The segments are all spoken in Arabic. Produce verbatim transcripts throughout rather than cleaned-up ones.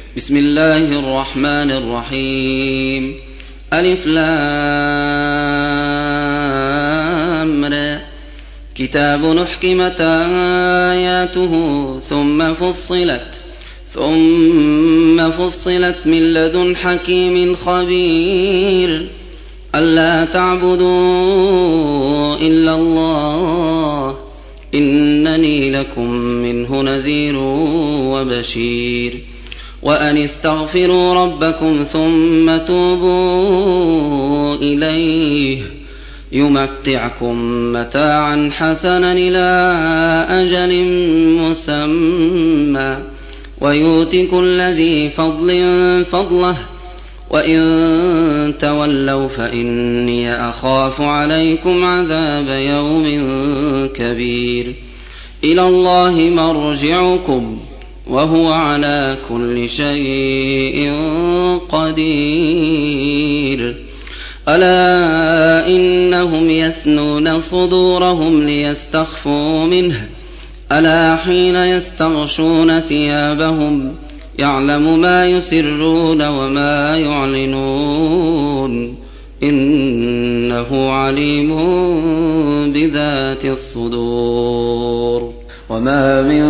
بسم الله الرحمن الرحيم. ألف لام را. كتاب أحكمت آياته ثم فصلت ثم فصلت من لدن حكيم خبير ألا تعبدوا إلا الله إنني لكم منه نذير وبشير. وأن استغفروا ربكم ثم توبوا إليه يمتعكم متاعا حسنا إلى أجل مسمى ويؤت كل ذي فضل فضله وإن تولوا فإني أخاف عليكم عذاب يوم كبير. إلى الله مرجعكم وهو على كل شيء قدير. ألا إنهم يثنون صدورهم ليستخفوا منه ألا حين يستغشون ثيابهم يعلم ما يسرون وما يعلنون إنه عليم بذات الصدور. وما من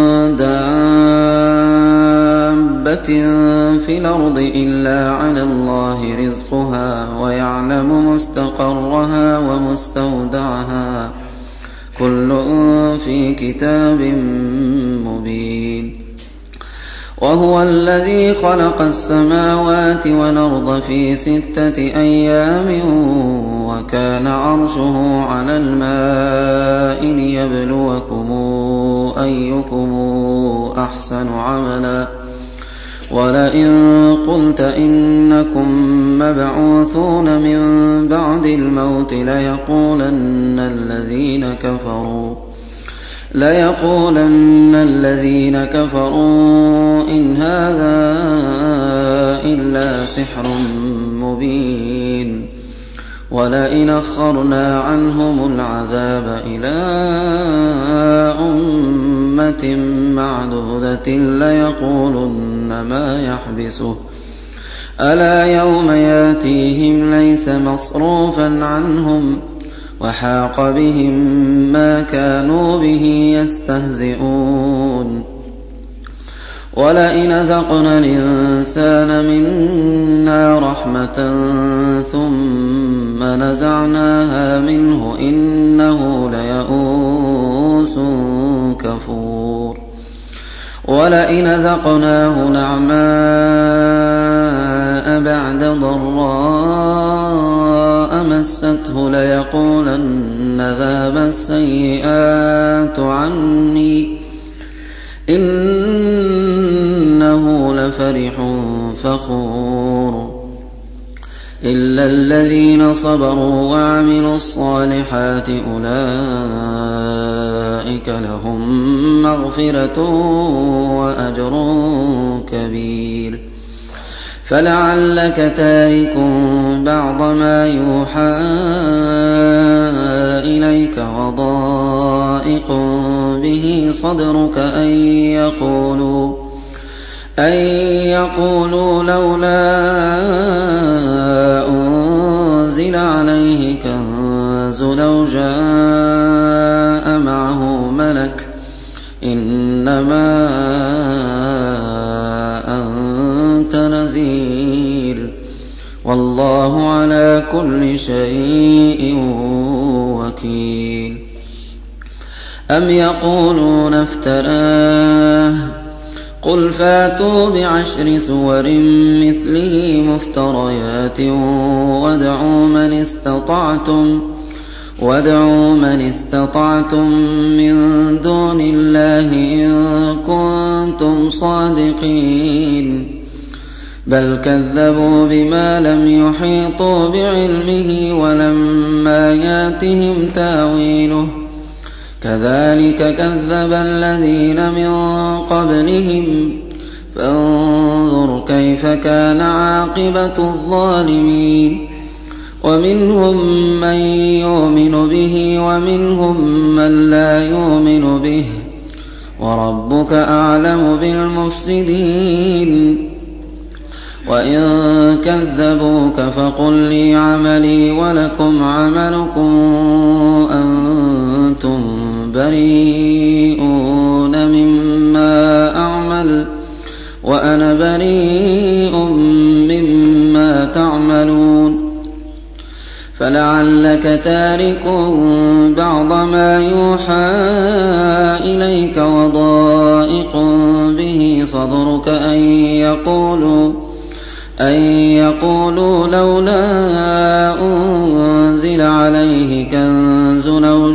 دابة في الأرض إلا على الله رزقها ويعلم مستقرها ومستودعها كل في كتاب مبين. وهو الذي خلق السماوات والأرض في ستة أيام وكان عرشه على الماء ليبلوكم أيكم أحسن عملا. ولئن قلت إنكم مبعوثون من بعد الموت ليقولن الذين كفروا ليقولن الذين كفروا إن هذا إلا سحر مبين. ولئن أخرنا عنهم العذاب إلى أمة معدودة ليقولن ما يحبسه ألا يوم ياتيهم ليس مصروفا عنهم وحاق بهم ما كانوا به يستهزئون. ولئن ذقنا الإنسان منا رحمة ثم نزعناها منه إنه ليئوس كفور. ولئن ذقناه نعماء بعد ضراء مسته ليقولن ذهب السيئات عني إنه لفرح فخور. إلا الذين صبروا وعملوا الصالحات أولئك لهم مغفرة وأجر كبير. فلعلك تارك بعض ما يوحى إليك وضائق به صدرك أن يقولوا أن يقولوا لولا أنزل عليه كنز لو جاء معه ملك إنما أنت نذير والله على كل شيء وكيل. أم يقولون افتراه قل فاتوا بعشر سور مثله مفتريات وادعوا من استطعتم وادعوا من استطعتم من دون الله إن كنتم صادقين. بل كذبوا بما لم يحيطوا بعلمه ولما ياتهم تاويله كذلك كذب الذين من قبلهم فانظر كيف كان عاقبة الظالمين. ومنهم من يؤمن به ومنهم من لا يؤمن به وربك أعلم بالمفسدين. وإن كذبوك فقل لي عملي ولكم عملكم أنتم بريئون مما أعمل وأنا بريء مما تعملون فلعلك تارك بعض ما يوحى إليك وضائق به صدرك أن يقولوا أن يقولوا لولا أنزل عليه كنز أو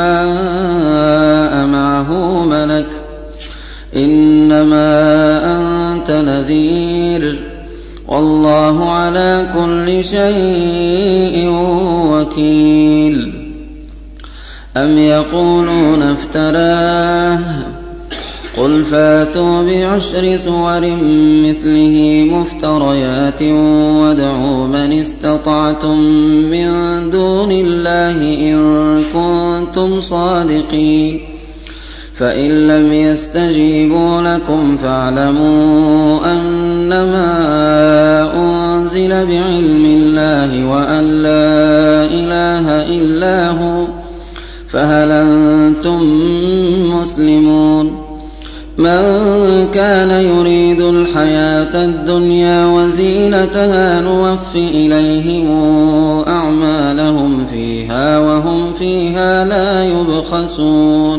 جاء معه ملك إنما أنت نذير والله على كل شيء وكيل أم يقولون افتراه قل فاتوا بعشر سور مثله مفتريات وادعوا من استطعتم من دون الله إن كنتم صادقين فإن لم يستجيبوا لكم فاعلموا أنما أنزل بعلم الله وأن لا إله إلا هو فهل أنتم مسلمون من كان يريد الحياة الدنيا وزينتها نوف إليهم أعمالهم فيها وهم فيها لا يبخسون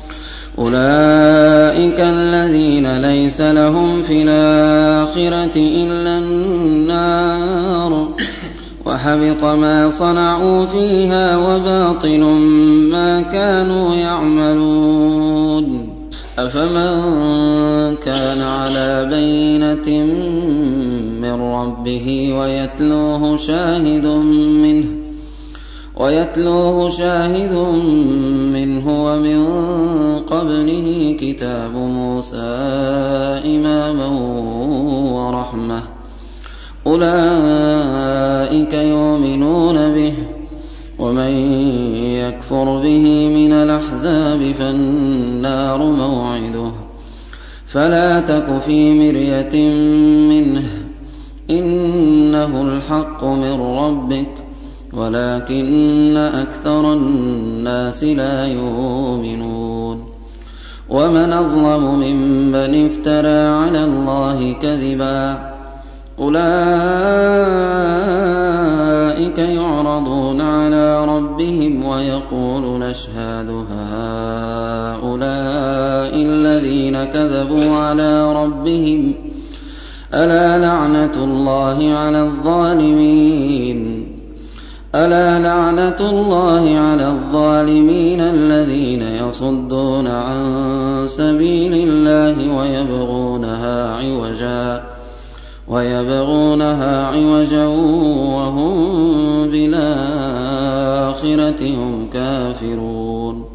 أولئك الذين ليس لهم في الآخرة إلا النار وحبط ما صنعوا فيها وباطل ما كانوا يعملون أفمن كان على بينة من ربه ويتلوه شاهد منه ويتلوه شاهد منه ومن قبله كتاب موسى إماما ورحمة أولئك يؤمنون به ومن يكفر به من الأحزاب فالنار موعده فلا تك في مرية منه إنه الحق من ربك ولكن أكثر الناس لا يؤمنون ومن أظلم ممن افترى على الله كذبا أولئك يعرضون على ربهم ويقول نشهد هؤلاء الذين كذبوا على ربهم ألا لعنة الله على الظالمين ألا لعنة الله على الظالمين الذين يصدون عن سبيل الله ويبغونها عوجا ويبغونها عوجا وهم بالآخرة هم كافرون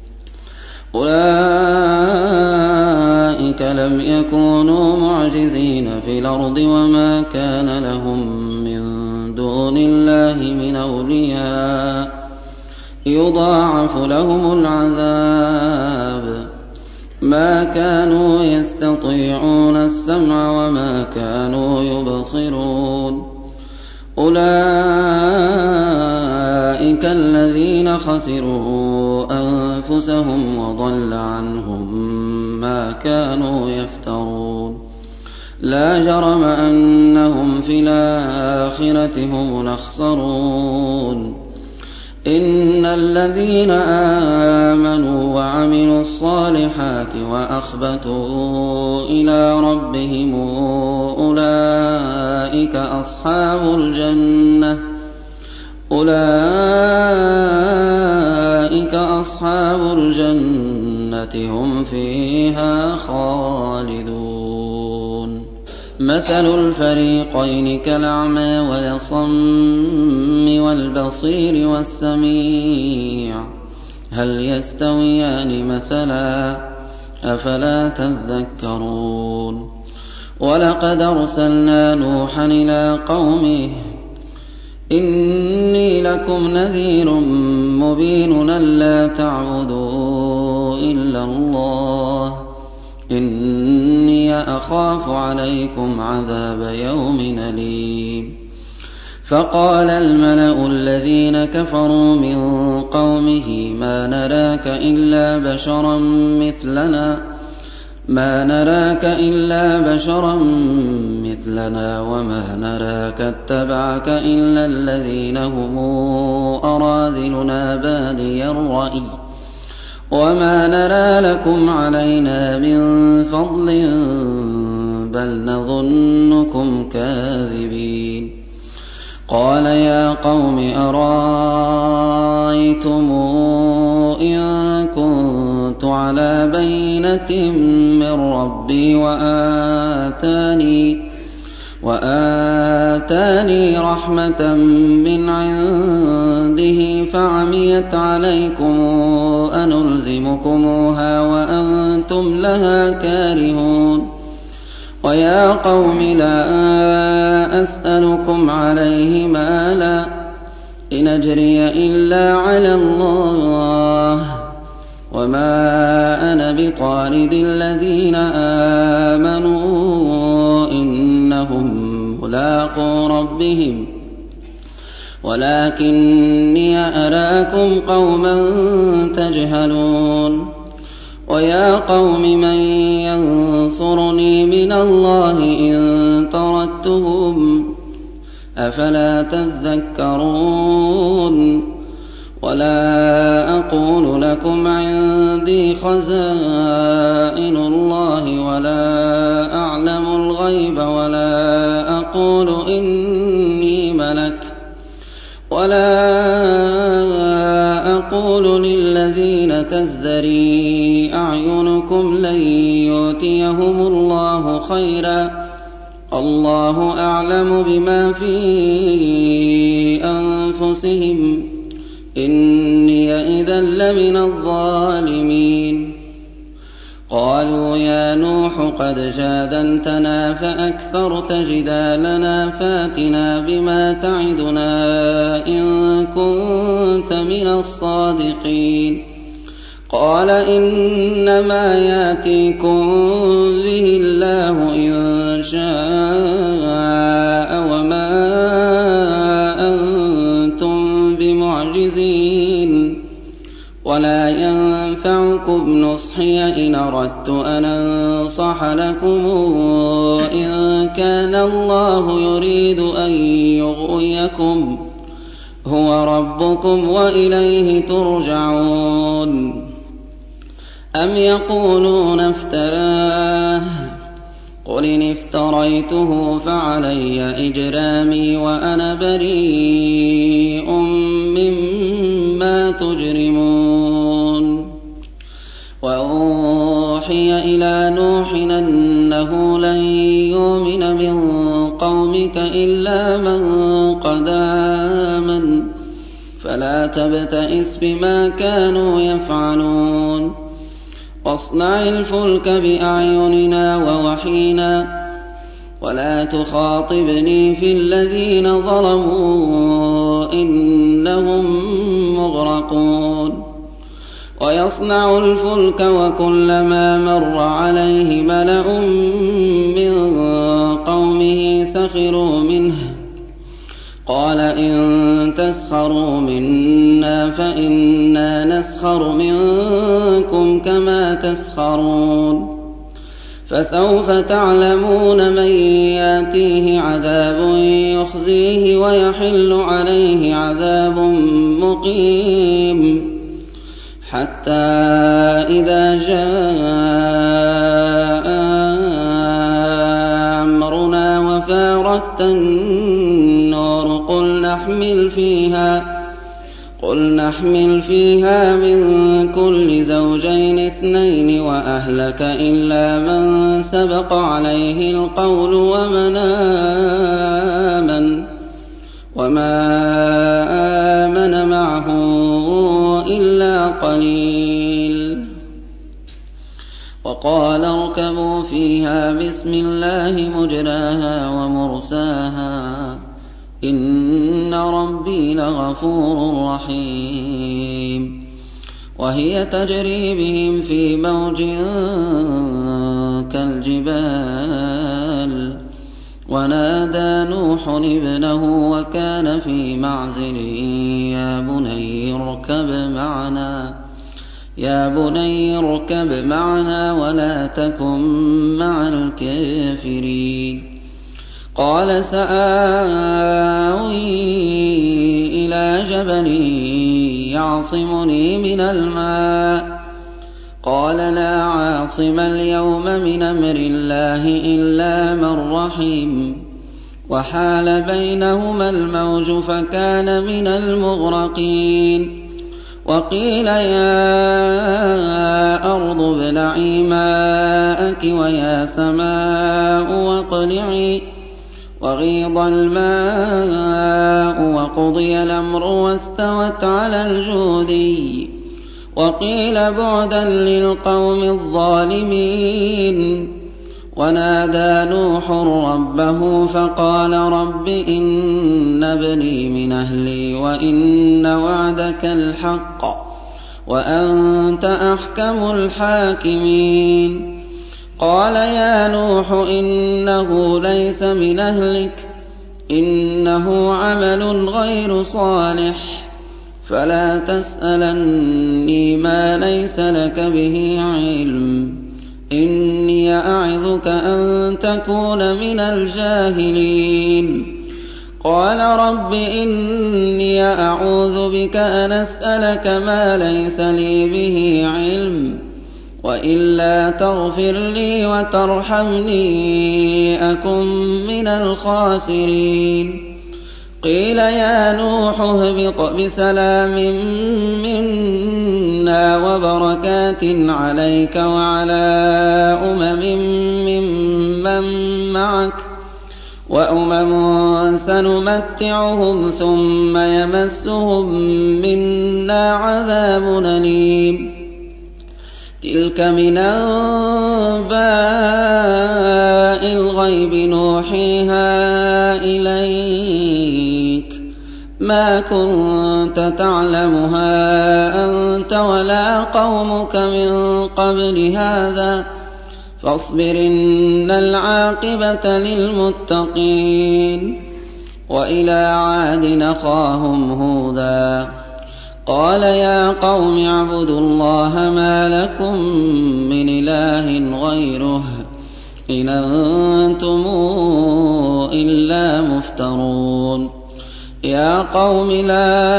أولئك لم يكونوا معجزين في الأرض وما كان لهم من دون الله من أولياء يضاعف لهم العذاب ما كانوا يستطيعون السمع وما كانوا يبصرون أولئك الذين خسروا أنفسهم وضل عنهم ما كانوا يفترون لا جرم أنهم في الآخرة هم الأخسرون إن الذين آمنوا وعملوا الصالحات وأخبتوا إلى ربهم أولئك أصحاب الجنة أولئك أصحاب الجنة هم فيها خالدون مثل الفريقين كالأعمى والصم والبصير والسميع هل يستويان مثلا أفلا تذكرون ولقد أرسلنا نوحا إلى قومه إني لكم نذير مبين ألا تعبدوا إلا الله إني أخاف عليكم عذاب يوم أليم فقال الملأ الذين كفروا من قومه ما نراك إلا بشرا مثلنا ما نراك إلا بشرا مثلنا وما نراك اتبعك إلا الذين هم أراذلنا بادي الرأي وما نرى لكم علينا من فضل بل نظنكم كاذبين قال يا قوم أرأيتم إن كنت على بينة من ربي وآتاني وآتاني رحمة من عنده فعميت عليكم أنلزمكموها وأنتم لها كارهون ويا قوم لا أسألكم عليه مالا إن أجري إلا على الله وما أنا بطارد الذين آمنوا إنهم ملاقو ربهم ولكني أراكم قوما تجهلون ويا قوم من ينصرني من الله إن طردتهم أفلا تذكرون ولا أقول لكم عندي خزائن الله ولا أعلم الغيب ولا أقول إني ملك ولا أقول للذين تزدري أعينكم لن يؤتيهم الله خيرا الله أعلم بما في أنفسهم إني إذا لمن الظالمين قالوا يا نوح قد جادلتنا فأكثرت جدالنا فاتنا بما تعدنا إن كنت من الصادقين قال إنما ياتيكم به الله إن شاء وما أنتم بمعجزين ولا ينفعكم نصحي إن أردت أن أنصح لكم إن كان الله يريد أن يغويكم هو ربكم وإليه ترجعون أم يقولون افتراه قل إن افتريته فعلي إجرامي وأنا بريء مما تجرمون وأوحي إلى نوح أنه لن يؤمن من قومك إلا من قد آمن فلا تبتئس بما كانوا يفعلون واصنع الفلك بأعيننا ووحينا ولا تخاطبني في الذين ظلموا إنهم مغرقون ويصنع الفلك وكلما مر عليه ملأ من قومه سخروا منه قال إن تسخروا منا فإنا نسخر منكم كما تسخرون فسوف تعلمون من ياتيه عذاب يخزيه ويحل عليه عذاب مقيم حتى إذا جاء أمرنا وفارت النور قل نحمل فيها قل نحمل فيها من كل زوجين اثنين وأهلك إلا من سبق عليه القول ومن آمن وما آمن معه إلا قليل وقال اركبوا فيها بسم الله مجراها ومرساها إن ربي لغفور رحيم وهي تجري بهم في موج كالجبال ونادى نوح ابنه وكان في معزل يا بني اركب معنا يا بني اركب معنا ولا تكن مع الكافرين قال سآوي إلى جبل يعصمني من الماء قال لا عاصم اليوم من أمر الله إلا من رحم وحال بينهما الموج فكان من المغرقين وقيل يا أرض ابلعي ماءك ويا سماء واقلعي وغيض الماء وقضي الأمر واستوت على الجودي وقيل بعدا للقوم الظالمين ونادى نوح ربه فقال رب إن ابني من أهلي وإن وعدك الحق وأنت أحكم الحاكمين قال يا نوح إنه ليس من أهلك إنه عمل غير صالح فلا تسألني ما ليس لك به علم إني أعظك أن تكون من الجاهلين قال رب إني أعوذ بك أن أسألك ما ليس لي به علم وإلا تغفر لي وترحمني أكن من الخاسرين قيل يا نوح اهبط بسلام منا وبركات عليك وعلى أمم ممن معك وأمم سنمتعهم ثم يمسهم منا عذاب أليم تلك من أنباء الغيب نوحيها إليك ما كنت تعلمها أنت ولا قومك من قبل هذا فاصبر إن العاقبة للمتقين وإلى عاد أخاهم هودا قال يا قوم اعبدوا الله ما لكم من إله غيره إن أنتم إلا مفترون يا قوم لا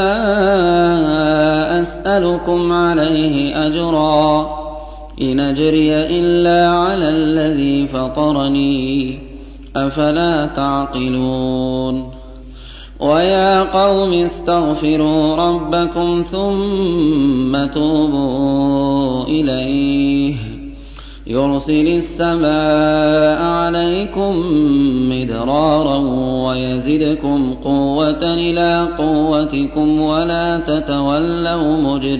أسألكم عليه أجرا إن أجري إلا على الذي فطرني أفلا تعقلون ويا قوم استغفروا ربكم ثم توبوا إليه يرسل السماء عليكم مدرارا ويزدكم قوة إلى قوتكم ولا تتولوا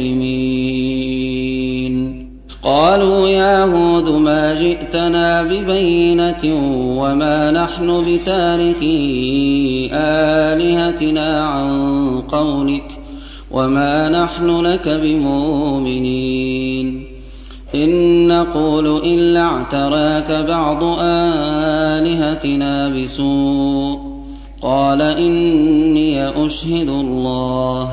مجرمين قالوا يا هود ما جئتنا ببينة وما نحن بتاركي آلهتنا عن قولك وما نحن لك بمؤمنين إن نقول إلا اعتراك بعض آلهتنا بسوء قال إني أشهد الله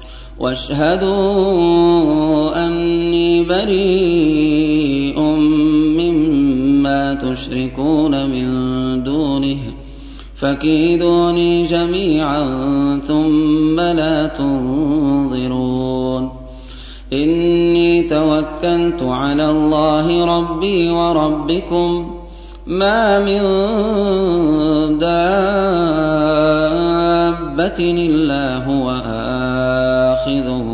واشهدوا أني بريء مما تشركون من دونه فكيدوني جميعا ثم لا تنظرون إني توكلت على الله ربي وربكم ما من دابة إلا هو آخذ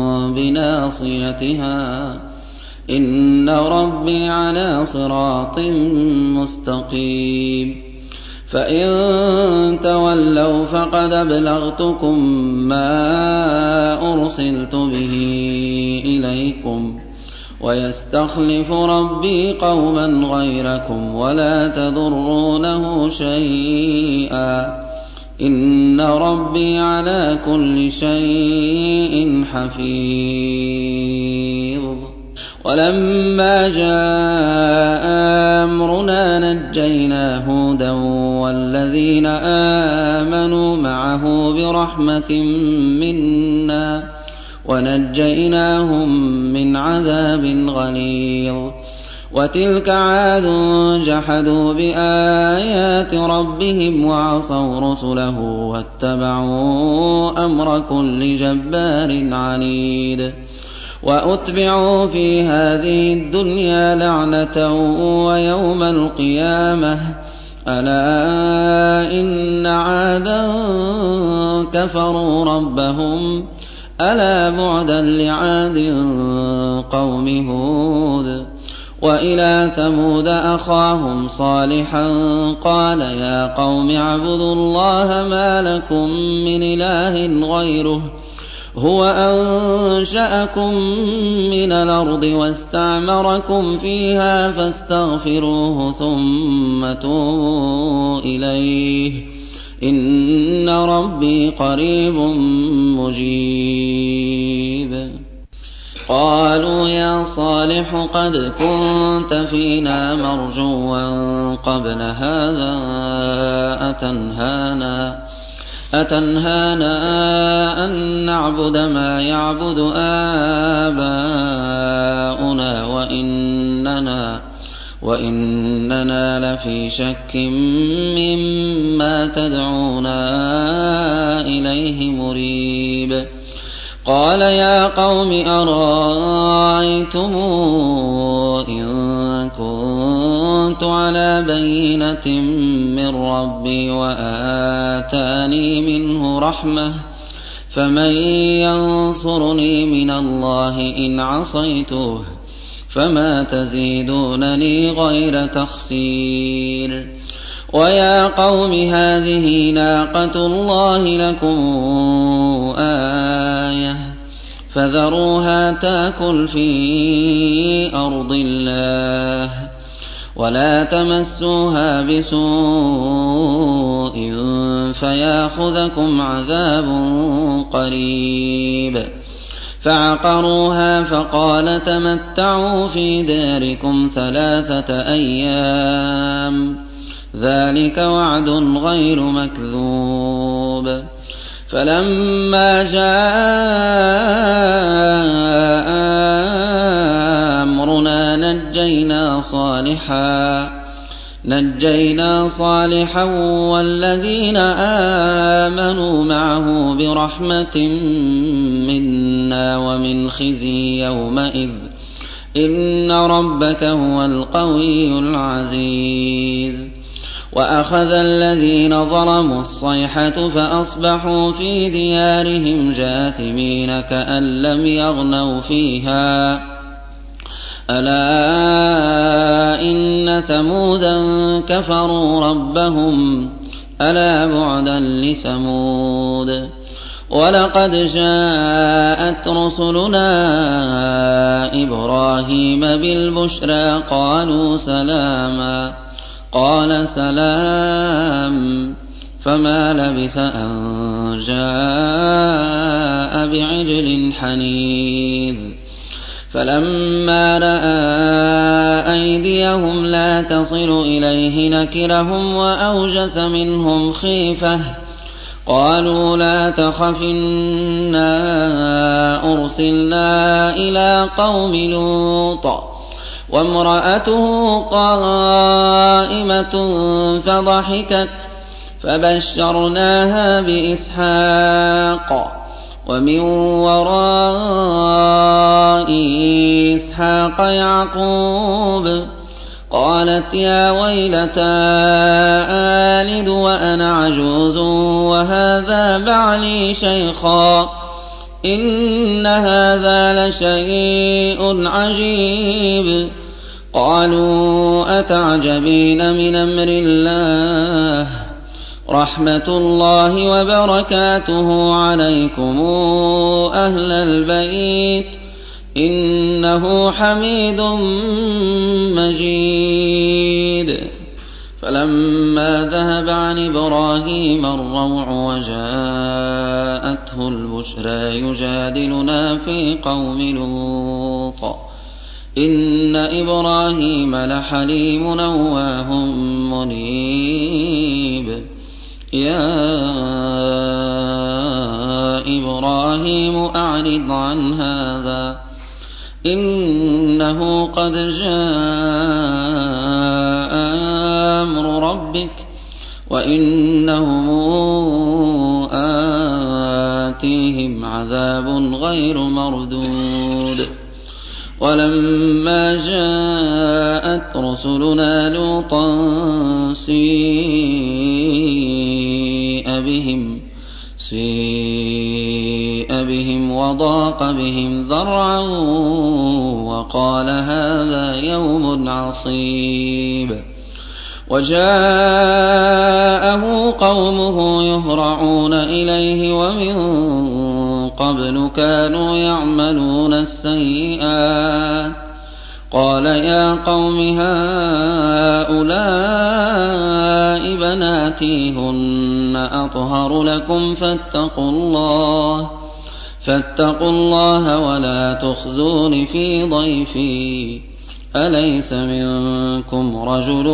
بناصيتها إن ربي على صراط مستقيم فإن تولوا فقد أبلغتكم ما أرسلت به إليكم ويستخلف ربي قوما غيركم ولا تضرونه شيئا إن ربي على كل شيء حفيظ ولما جاء أمرنا نجينا هودا والذين آمنوا معه برحمة منا ونجيناهم من عذاب غليظ وتلك عاد جحدوا بآيات ربهم وعصوا رسله واتبعوا أمر كل جبار عنيد وأتبعوا في هذه الدنيا لعنة ويوم القيامة ألا إن عادا كفروا ربهم ألا بعدا لعاد قوم هود وإلى ثمود أخاهم صالحا قال يا قوم اعبدوا الله ما لكم من إله غيره هو أنشأكم من الأرض واستعمركم فيها فاستغفروه ثم توبوا إليه إن ربي قريب مجيب. قالوا يا صالح قد كنت فينا مرجوا قبل هذا أتنهانا أتنهانا أن نعبد ما يعبد آباؤنا وإننا وإننا لفي شك مما تدعونا إليه مريب. قال يا قوم أرأيتم إن كنت على بينة من ربي وآتاني منه رحمة فمن ينصرني من الله إن عصيته فما تزيدونني غير تخسير. ويا قوم هذه ناقة الله لكم آية فذروها تأكل في أرض الله ولا تمسوها بسوء فياخذكم عذاب قريب. فعقروها فقال تمتعوا في داركم ثلاثة أيام ذلك وعد غير مكذوب. فلما جاء أمرنا نجينا صالحا نجينا صالحا والذين آمنوا معه برحمة منا ومن خزي يومئذ إن ربك هو القوي العزيز. وأخذ الذين ظلموا الصيحة فأصبحوا في ديارهم جاثمين كأن لم يغنوا فيها ألا إن ثمودا كفروا ربهم ألا بعدا لثمود. ولقد جاءت رسلنا إبراهيم بالبشرى قالوا سلاما قال سلام فما لبث أن جاء بعجل حنيذ. فلما رأى أيديهم لا تصل إليه نكرهم وأوجس منهم خيفة قالوا لا تخف إنا أرسلنا إلى قوم لوط وامرأته قائمة فضحكت فبشرناها بإسحاق ومن وراء إسحاق يعقوب قالت يا ويلتى آلد وأنا عجوز وهذا بعلي شيخا إن هذا لشيء عجيب. قالوا أتعجبين من أمر الله رحمة الله وبركاته عليكم أهل البيت إنه حميد مجيد. فلما ذهب عن إبراهيم الروع وجاءته البشرى يجادلنا في قوم لوط إن إبراهيم لحليم أواه منيب يا إبراهيم أعرض عن هذا إنه قد جاء أمر ربك وإنهم آتيهم عذاب غير مردود ولما جاءت رسلنا لوطا سيء بهم سيء بهم وضاق بهم ذرعا وقال هذا يوم عصيب وجاءه قومه يهرعون إليه ومن قبل كانوا يعملون السيئات قال يا قوم هؤلاء بناتي هن أطهر لكم فاتقوا الله فاتقوا الله ولا تخزون في ضيفي أليس منكم رجل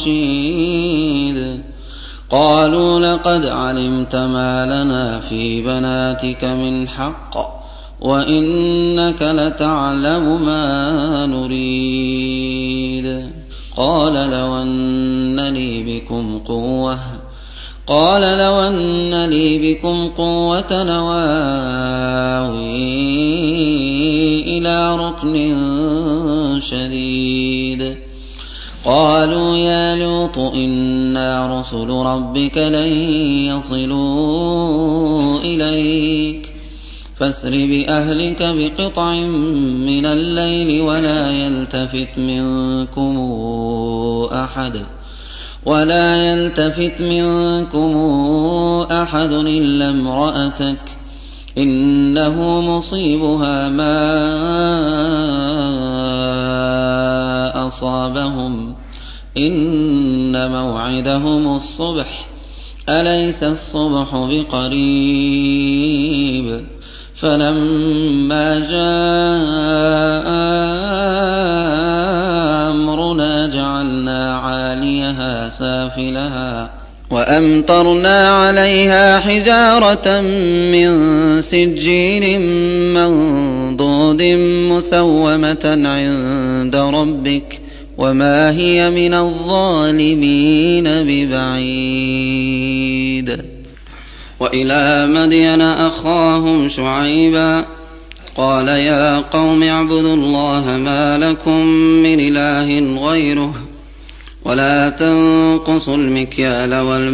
رشيد قالوا لقد علمت ما لنا في بناتك من حق وإنك لتعلم ما نريد قال لو أن لي بكم قوة قال لو أن لي بكم قوة نواوي إلى ركن شديد قالوا يا لوط إنا رسل ربك لن يصلوا إليك فاسر بأهلك بقطع من الليل ولا يلتفت منكم أحد ولا يلتفت منكم أحد إلا امرأتك إنه مصيبها ما أصابهم إن موعدهم الصبح أليس الصبح بقريب فلما جاء أمرنا جعلنا عاليها سافلها وأمطرنا عليها حجارة من سجيل منضود مسومة عند ربك وما هي من الظالمين ببعيد وإلى مدين أخاهم شعيبا قال يا قوم اعبدوا الله ما لكم من إله غيره ولا تنقصوا المكيال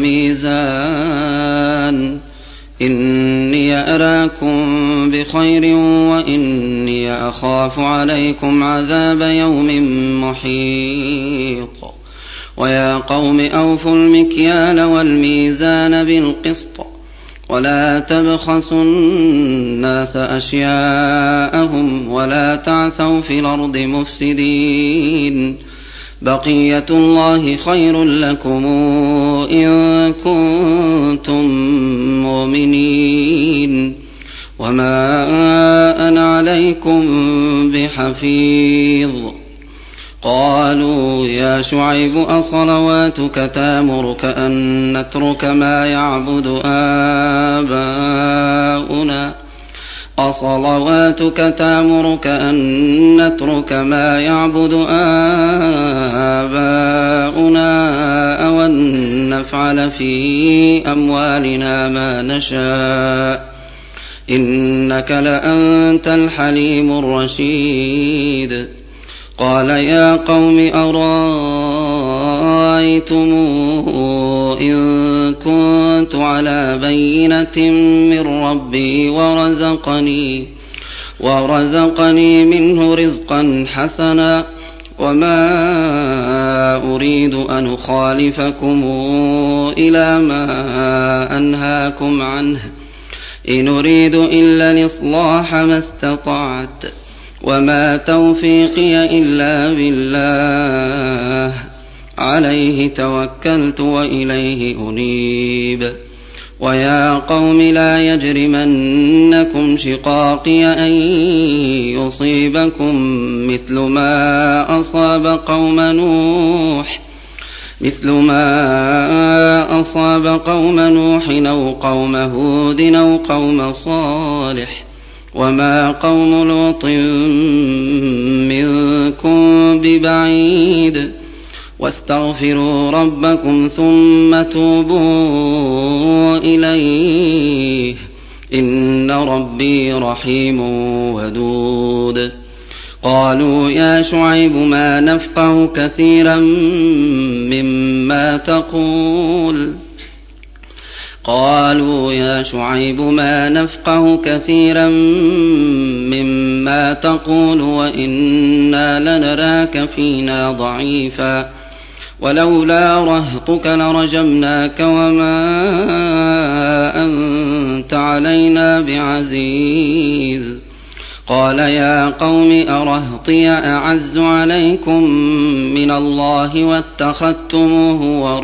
والميزان إني أراكم بخير وإني أخاف عليكم عذاب يوم محيط ويا قوم أوفوا المكيال والميزان بالقسط ولا تبخسوا الناس أشياءهم ولا تعثوا في الأرض مفسدين بقية الله خير لكم إن كنتم مؤمنين وما أنا عليكم بحفيظ قالوا يا شعيب أصلواتك تأمرك أن نترك ما يعبد آباؤنا أصلواتك تأمرك أن نترك ما يعبد آباؤنا أو أن نفعل في أموالنا ما نشاء إنك لأنت الحليم الرشيد قال يا قوم أرأيتم إن كنت على بينة من ربي ورزقني ورزقني منه رزقا حسنا وما أريد أن أخالفكم إلى ما أنهاكم عنه إن أريد إلا الإصلاح ما استطعت وما توفيقي إلا بالله عليه توكلت وإليه أنيب ويا قوم لا يجرمنكم شقاقي أن يصيبكم مثل ما أصاب قوم نوح مثل ما أصاب قوم نوح أو قوم هود أو قوم صالح وما قوم لوط منكم ببعيد واستغفروا ربكم ثم توبوا إليه إن ربي رحيم ودود. قالوا يا شعيب ما نفقه كثيرا مما تقول قالوا يا شعيب ما نفقه كثيرا مما تقول وإنا لنراك فينا ضعيفا ولولا رهطك لرجمناك وما أنت علينا بعزيز. قال يا قوم أرهطي أعز عليكم من الله واتخذتموه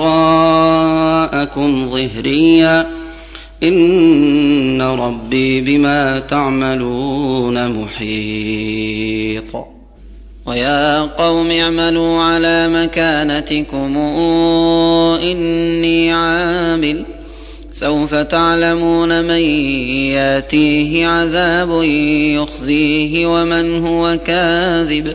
وراءكم ظهريا إن ربي بما تعملون محيط. ويا قوم اعملوا على مكانتكم إني عامل سوف تعلمون من ياتيه عذاب يخزيه ومن هو كاذب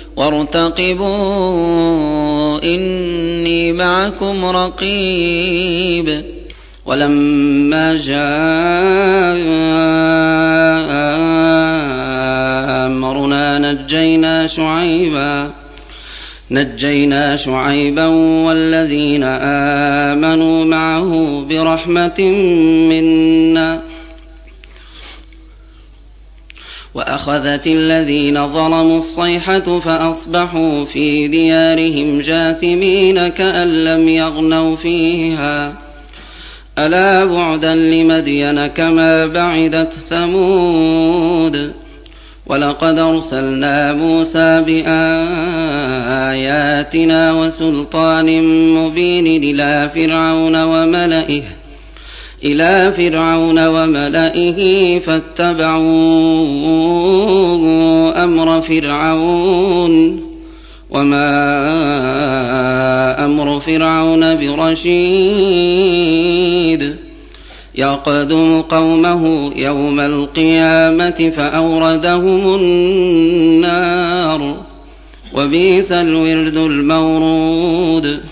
وارتقبوا إني معكم رقيب. ولما جاء أمرنا نجينا شعيبا نجينا شعيبا والذين آمنوا معه برحمة منا وأخذت الذين ظلموا الصيحة فأصبحوا في ديارهم جاثمين كأن لم يغنوا فيها ألا بعدا لمدين كما بعدت ثمود. ولقد أرسلنا موسى بآياتنا وسلطان مبين إلى فرعون وملئه إلى فرعون وملئه فاتبعوا أمر فرعون وما أمر فرعون برشيد يقدم قومه يوم القيامة فأوردهم النار وبئس الورد المورود.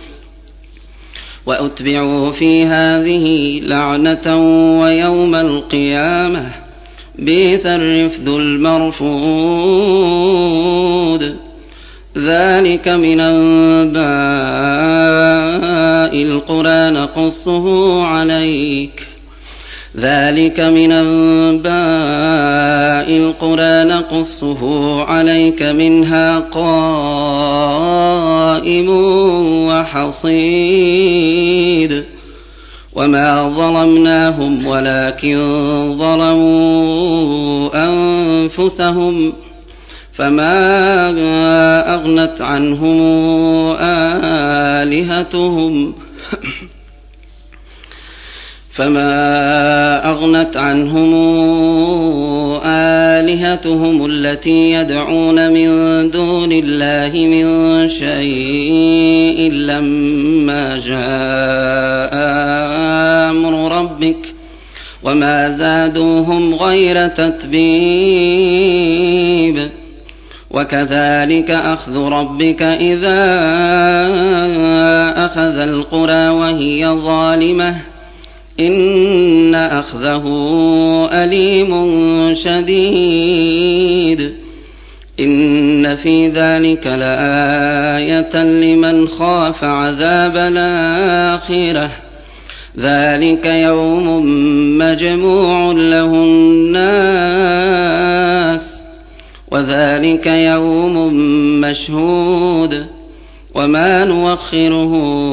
وأتبعوا في هذه لعنة ويوم القيامة بئس الرفد المرفود. ذلك من أنباء القرى نقصه عليك ذلك من أنباء القرى نقصه عليك منها قائم وحصيد. وما ظلمناهم ولكن ظلموا أنفسهم فما أغنت عنهم آلهتهم فما أغنت عنهم آلهتهم التي يدعون من دون الله من شيء لما جاء أمر ربك وما زادوهم غير تتبيب. وكذلك أخذ ربك إذا أخذ القرى وهي ظالمة إن أخذه أليم شديد. إن في ذلك لآية لمن خاف عذاب الآخرة ذلك يوم مجموع له الناس وذلك يوم مشهود وما نوخره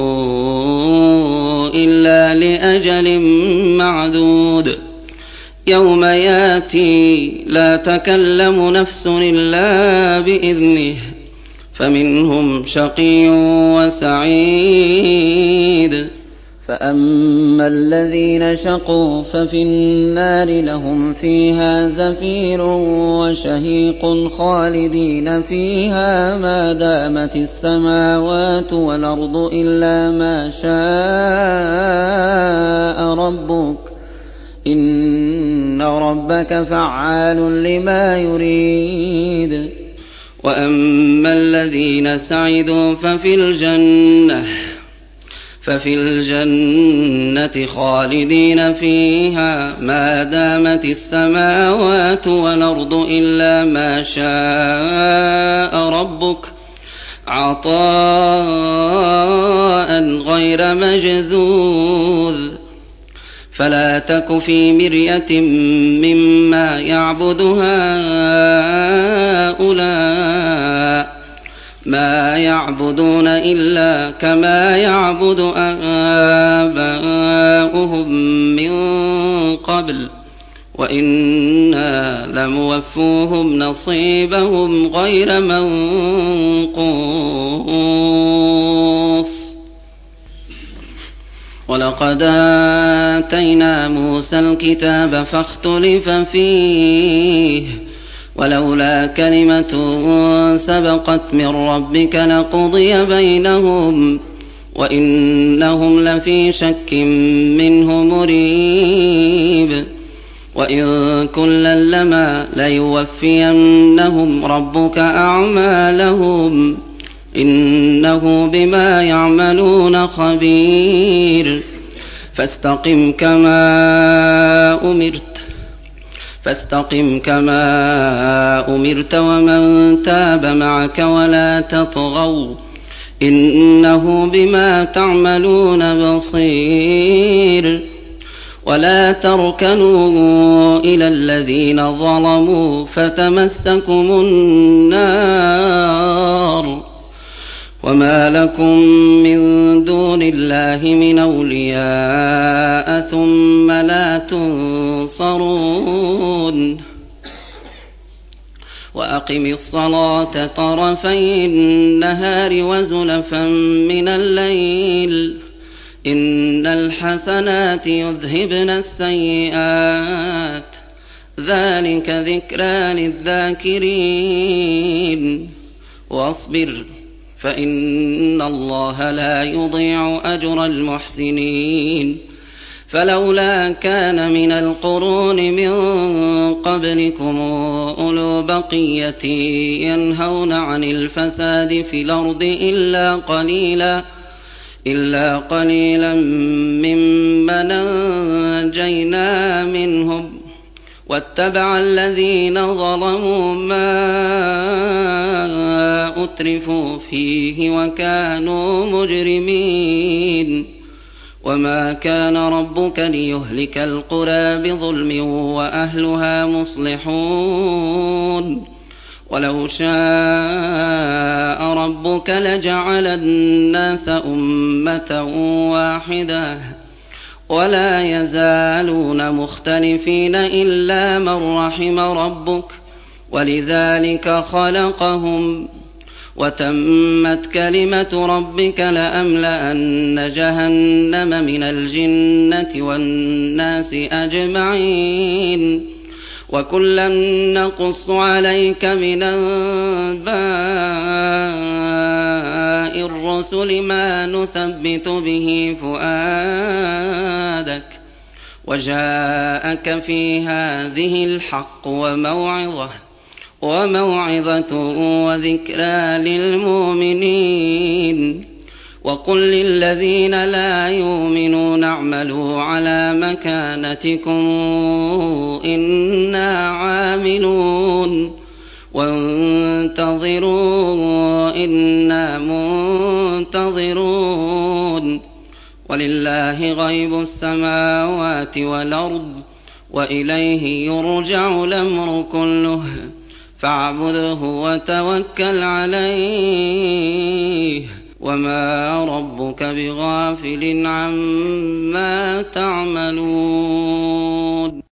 إلا لأجل معدود. يوم ياتي لا تكلم نفس إلا بإذنه فمنهم شقي وسعيد. فأما الذين شقوا ففي النار لهم فيها زفير وشهيق خالدين فيها ما دامت السماوات والأرض إلا ما شاء ربك إن ربك فعال لما يريد. وأما الذين سعدوا ففي الجنة ففي الجنة خالدين فيها ما دامت السماوات والأرض إلا ما شاء ربك عطاء غير مجذوذ. فلا تك في مرية مما يعبد هؤلاء ما يعبدون إلا كما يعبد آباؤهم من قبل وإنا لموفوهم نصيبهم غير منقوص. ولقد آتينا موسى الكتاب فاختلف فيه ولولا كلمة سبقت من ربك لقضي بينهم وإنهم لفي شك منه مريب. وإن كلا لما ليوفينهم ربك أعمالهم إنه بما يعملون خبير. فاستقم كما أمرت فاستقم كما أمرت ومن تاب معك ولا تطغوا إنه بما تعملون بصير. ولا تركنوا إلى الذين ظلموا فتمسكم النار وما لكم من دون الله من أولياء ثم لا تنصرون. وأقم الصلاة طرفي النهار وزلفا من الليل إن الحسنات يذهبن السيئات ذلك ذكرى للذاكرين. واصبر فإن الله لا يضيع أجر المحسنين. فلولا كان من القرون من قبلكم أولو بقية ينهون عن الفساد في الأرض إلا قليلا إلا قليلا ممن أنجينا منهم واتبع الذين ظلموا ما أترفوا فيه وكانوا مجرمين. وما كان ربك ليهلك القرى بظلم وأهلها مصلحون. ولو شاء ربك لجعل الناس أمة واحدة ولا يزالون مختلفين إلا من رحم ربك ولذلك خلقهم وتمت كلمة ربك لأملأن جهنم من الجنة والناس أجمعين. وكلا نقص عليك من أنباء الرسل ما نثبت به فؤادك وجاءك في هذه الحق وموعظة وموعظة وذكرى للمؤمنين. وقل للذين لا يؤمنون اعملوا على مكانتكم إنا عاملون وانتظروا إنا منتظرون. ولله غيب السماوات والأرض وإليه يرجع الأمر كله فاعبده وتوكل عليه وما ربك بغافل عما تعملون.